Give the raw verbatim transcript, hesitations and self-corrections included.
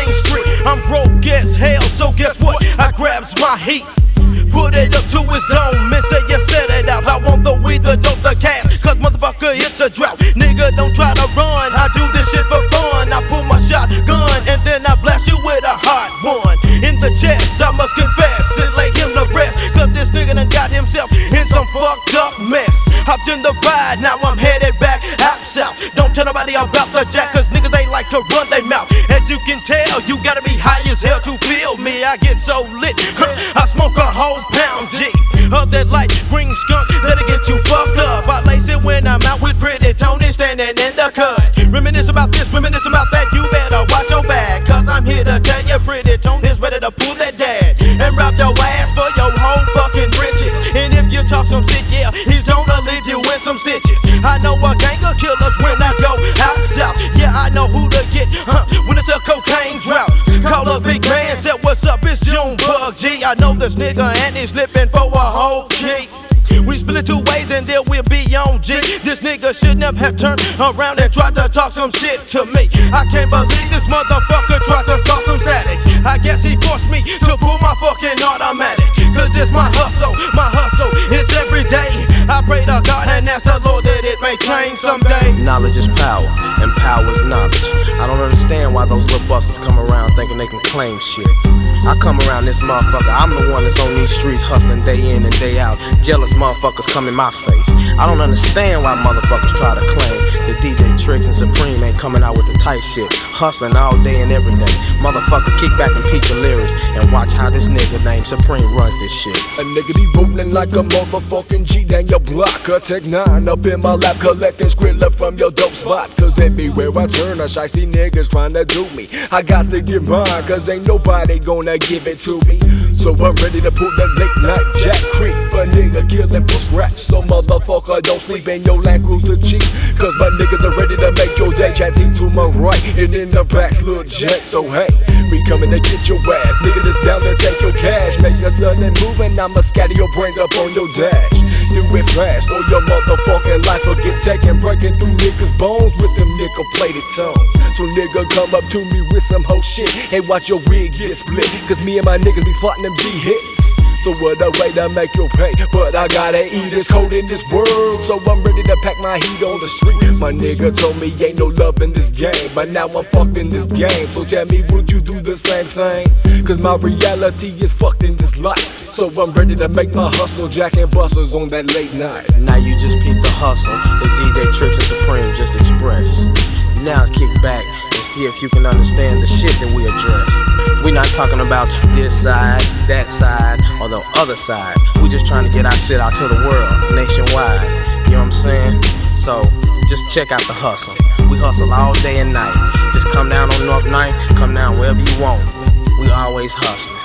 Main Street. I'm broke as hell, so guess what? I grabs my heat, put it up to his dome and say you set it out. I want the weed, the dope, the cash, cause motherfucker it's a drought. Nigga don't try to run, I do this shit for fun. I pull my shotgun and then I blast you with a hot one in the chest. I must confess and lay him to rest, cause this nigga done got himself in some fucked up mess. Hopped in the ride, now I'm headed back out south. Don't tell nobody about the jack, cause niggas they like to run their mouth. As you can tell, you gotta be high as hell to feel me. I get so lit, I smoke a whole pound G of that light green skunk that'll get you fucked up. I lace it when I'm out with Pretty Tony standing in the cut. Reminisce about this, reminisce about that. You better watch your back, cause I'm here to tell you Pretty Tony's ready to pull that dad and rob your ass for your whole fucking riches. And if you talk some shit, yeah, he's gonna leave you in some stitches. I know a gang of killers when I go out south. Yeah, I know who to get huh, when it's a cocaine drought. Call up Big Man, said what's up, it's Junebug G. I know this nigga and he's slipping for a whole key. We split it two ways and then we'll be on G. This nigga shouldn't have turned around and tried to talk some shit to me. I can't believe this motherfucker tried to start some static. I guess he forced me to pull my fucking automatic, cause it's my hustle, my hustle, it's every day. I pray to God and ask the Lord that it may change someday. Knowledge is power, and power is knowledge. I don't understand why those little busters come around thinking they can claim shit. I come around this motherfucker, I'm the one that's on these streets hustling day in and day out. Jealous motherfuckers come in my face. I don't understand why motherfuckers try to claim that D J Tricks and Supreme ain't coming out with the tight shit, hustling all day and every day. Motherfucker, kick back and peep the lyrics and watch how this nigga named Supreme runs this shit. A nigga be rolling like a motherfucking G down your block. A Tech nine up in my lap, collecting Skrilla from your dope spots. Cause everywhere I turn, a shiesty niggas trying to do me. I got to get mine, cause ain't nobody gonna give it to me. So I'm ready to pull that late night Jack Creek. A nigga killing for scratch, so motherfucker don't sleep in your Land Cruiser Jeep. Cause my niggas are ready to make your day. Chatty to my right, and in the back's Lil Jet. So hey, we coming to get your ass. Nigga that's down to take your cash. Make a sudden move and I'ma scatter your brains up on your dash. Do it fast or your motherfucking life will get taken. Breaking through niggas' bones with them nickel plated tongues. So nigga come up to me with some whole shit and watch your wig get split. Cause me and my niggas be spotting them G hits. So what a way to make you pay, but I gotta eat, it's cold in this world. So I'm ready to pack my heat on the street. My nigga told me ain't no love in this game, but now I'm fucked in this game. So tell me, would you do the same thing? Cause my reality is fucked in this life. So I'm ready to make my hustle, Jack and Busters on that late night. Now you just peep the hustle that D J Tricks and Supreme just expressed. Now kick back and see if you can understand the shit that we address. We not talking about this side, that side, or the other side. We just trying to get our shit out to the world, nationwide. You know what I'm saying? So just check out the hustle. We hustle all day and night. Just come down on North ninth, come down wherever you want. We always hustle.